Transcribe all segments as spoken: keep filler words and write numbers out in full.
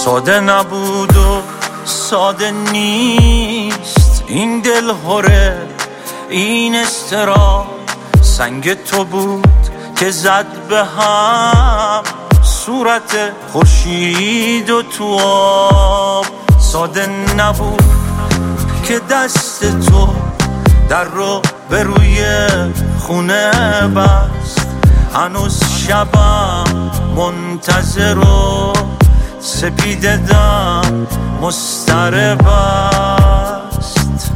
ساده نبود و ساده نیست این دل هره، این استرا سنگ تو بود که زد به هم صورت خورشید و تو آب. ساده نبود که دست تو در رو به روی خونه بست، هنوز شبم منتظر و سپیده دم مضطرب است.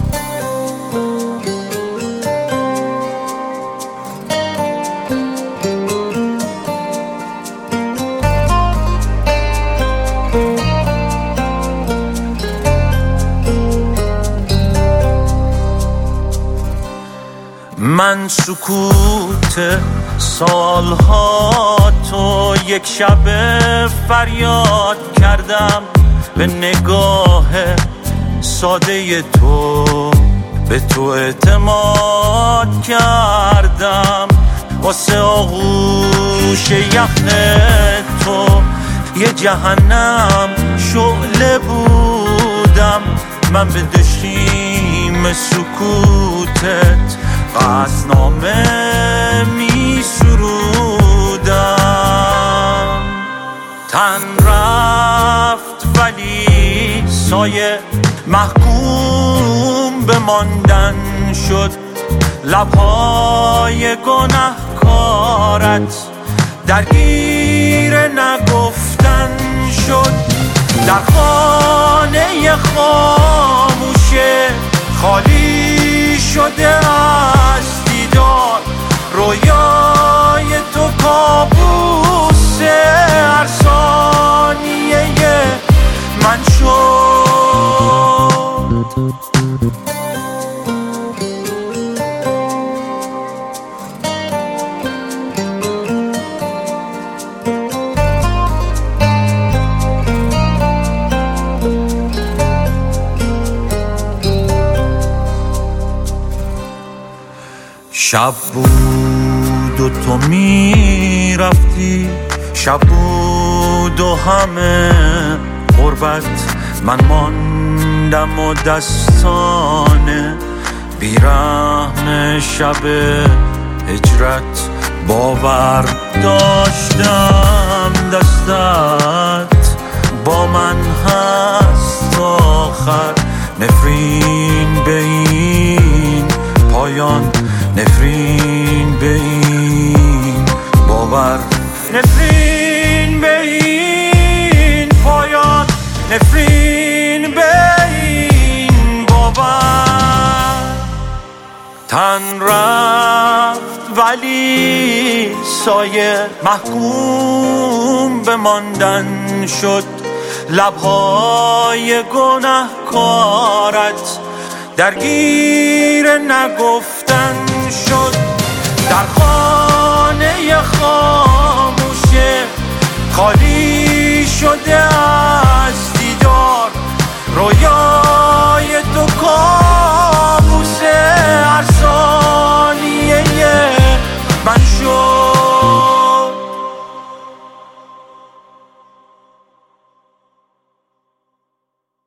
من سکوت سالها تو یک شب فریاد کردم، به نگاه ساده تو به تو اعتماد کردم. واسه آغوش یخن تو یه جهنم شعله بودم. من به دشیم سکوتت قصدنامه می سرودم. تن رفت ولی سایه محکوم به ماندن شد، لبهای گناهکارت درگیر نگفتن شد. در خانه خاموشه خالی شده از دیدار، رویای تو کابوس هر ثانیه من شد. شب بود و تو می رفتی، شب بود و همه غربت، من ماندم و دستانه بیرحم شب هجرت. باور داشتم دستت با من هست تا آخر، نفرین به این پایان، نفرین به این باور، نفرین به این پایان، نفرین به این باور. تن رفت ولی سایه محکوم به ماندن شد، لبهای گناهکارت درگیر نگفتن شد. در خانه خاموشه خالی شده از دیدار، رویا